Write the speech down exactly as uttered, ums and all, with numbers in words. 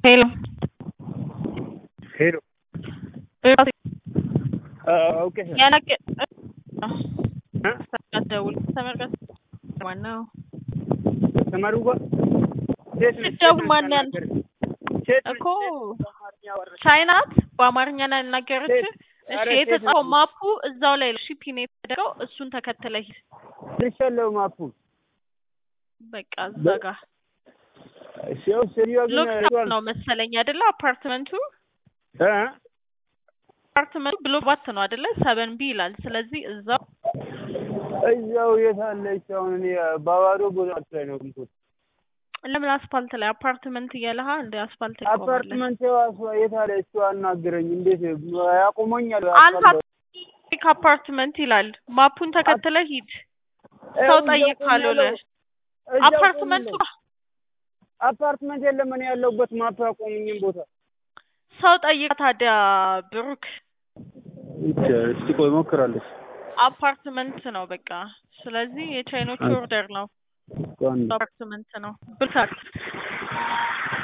Hello. Hello. Uh, Uh, okay, sir. yana ke Huh? ደውል ተመርቀስ ማነው ተማሩ ጋር ሴት ነች ሴት ስደውል ነች ማን ያን ያናገረች ሴት ነች እኮ ሴት በአማርኛ አወራች ቻይናት በአማርኛ ነው ያናገረች። ሴት እሺ ኧረ ሴት የተጻፈው ነች ማፑ እዛው ላይ እሺ ፒን የተደረገው እሱን ተከትለህ ልሻለው ማፑ በቃ እዛ ጋር ሲው ሲሪዮ ግን ሎክ ነው መሰለኝ አይደለ? አፓርትመንቱ እ አፓርትመንቱ ብሎ ባት ነው አይደለ? ሰቨን ቢ ይላል። ስለዚህ እዛው እዛው የታለች አሁን እኔ ባባዶ ቦታ ላይ ነው እንትን ለምን አስፋልት ላይ አፓርትመንት እያለህ እንደ አስፋልት ይቆማል? አፓርትመንት ዋስ የታለች አናግረኝ እንዴት ያቆመኛል? አንተ አፓርትመንት ይላል። ማፑን ተከትለህ ሂድ። ሰው ጠይቅ ካልሆነ አፓርትመንቱ አፓርትመንት የለም እኔ ያለሁበት ማፕ ያቆመኝም ቦታ ሰው ጠይቅ ታዲያ ብሩክ። እስቲ ቆይ ሞክራለች። አፓርትመንት ነው በቃ። ስለዚህ የቻይኖች ኦርደር ነው። አፓርትመንት ነው ብልታክ